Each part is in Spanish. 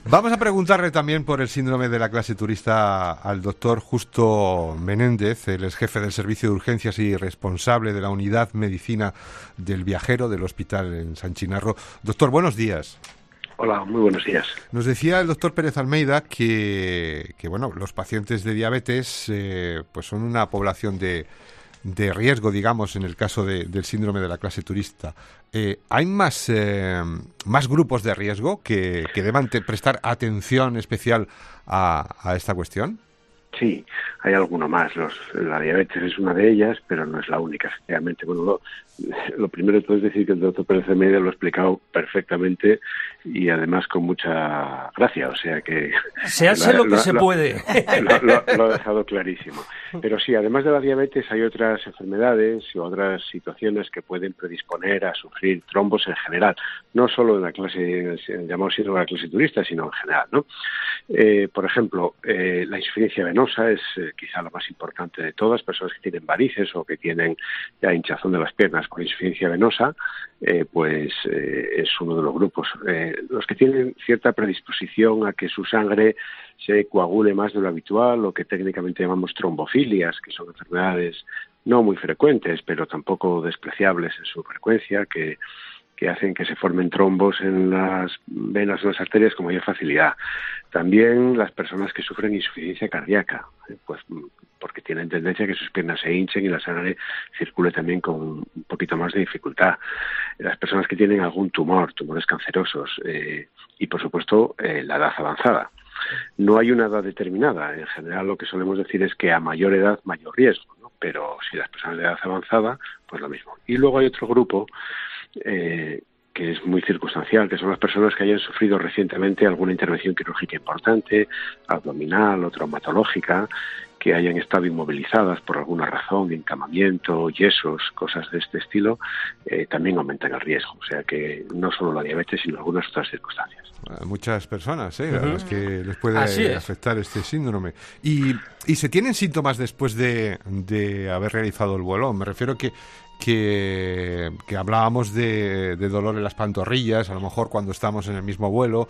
Vamos a preguntarle también por el síndrome de la clase turista al doctor Justo Menéndez. Él es jefe del Servicio de Urgencias y responsable de la Unidad Medicina del Viajero del Hospital en San Chinarro. Doctor, buenos días. Hola, muy buenos días. Nos decía el doctor Pérez Almeida que bueno, los pacientes de diabetes pues son una población de riesgo, digamos, en el caso del síndrome de la clase turista. ¿Hay más grupos de riesgo que deban prestar atención especial a esta cuestión? Sí, hay alguno más. La diabetes es una de ellas, pero no es la única, efectivamente. Bueno, lo primero de todo es decir que el doctor Pérez Almeida lo ha explicado perfectamente y además con mucha gracia, o sea que... Se hace lo que se puede. Lo ha dejado clarísimo. Pero sí, además de la diabetes hay otras enfermedades y otras situaciones que pueden predisponer a sufrir trombos en general, no solo en el llamado síndrome de la clase turista, sino en general, ¿no? Por ejemplo, la insuficiencia venosa es quizá la más importante de todas. Personas que tienen varices o que tienen ya hinchazón de las piernas con insuficiencia venosa, es uno de los grupos. Los que tienen cierta predisposición a que su sangre se coagule más de lo habitual, lo que técnicamente llamamos trombofilias, que son enfermedades no muy frecuentes, pero tampoco despreciables en su frecuencia, que hacen que se formen trombos en las venas o las arterias con mayor facilidad. También las personas que sufren insuficiencia cardíaca, pues porque tienen tendencia a que sus piernas se hinchen y la sangre circule también con un poquito más de dificultad. Las personas que tienen algún tumores cancerosos y, por supuesto, la edad avanzada. No hay una edad determinada. En general, lo que solemos decir es que a mayor edad, mayor riesgo, ¿no? Pero si las personas de edad avanzada, pues lo mismo. Y luego hay otro grupo que es muy circunstancial, que son las personas que hayan sufrido recientemente alguna intervención quirúrgica importante, abdominal o traumatológica, que hayan estado inmovilizadas por alguna razón, encamamiento, yesos, cosas de este estilo, también aumentan el riesgo. O sea que no solo la diabetes, sino algunas otras circunstancias. Muchas personas, a las que les puede afectar este síndrome. ¿Y se tienen síntomas después de haber realizado el vuelo? Me refiero que hablábamos de dolor en las pantorrillas, a lo mejor cuando estamos en el mismo vuelo,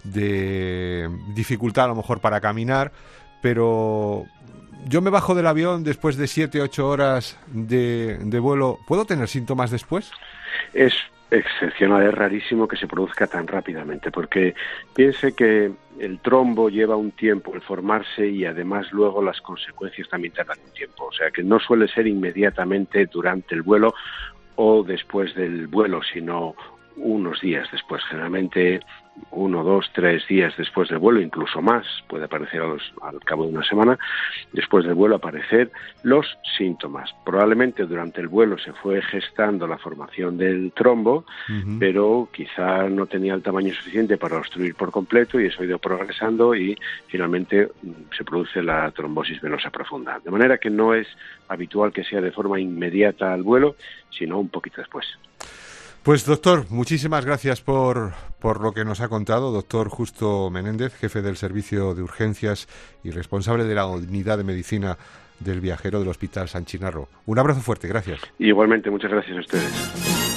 de dificultad a lo mejor para caminar, pero yo me bajo del avión después de 7-8 horas de vuelo. ¿Puedo tener síntomas después? Es excepcional, es rarísimo que se produzca tan rápidamente, porque piense que el trombo lleva un tiempo el formarse y además luego las consecuencias también tardan un tiempo. O sea que no suele ser inmediatamente durante el vuelo o después del vuelo, sino unos días después, generalmente 1, 2, 3 días después del vuelo, incluso más, puede aparecer al cabo de una semana, después del vuelo aparecer los síntomas. Probablemente durante el vuelo se fue gestando la formación del trombo, pero quizá no tenía el tamaño suficiente para obstruir por completo y eso ha ido progresando y finalmente se produce la trombosis venosa profunda. De manera que no es habitual que sea de forma inmediata al vuelo, sino un poquito después. Pues doctor, muchísimas gracias por lo que nos ha contado, doctor Justo Menéndez, jefe del Servicio de Urgencias y responsable de la Unidad de Medicina del Viajero del Hospital San Chinarro. Un abrazo fuerte, gracias. Igualmente, muchas gracias a ustedes.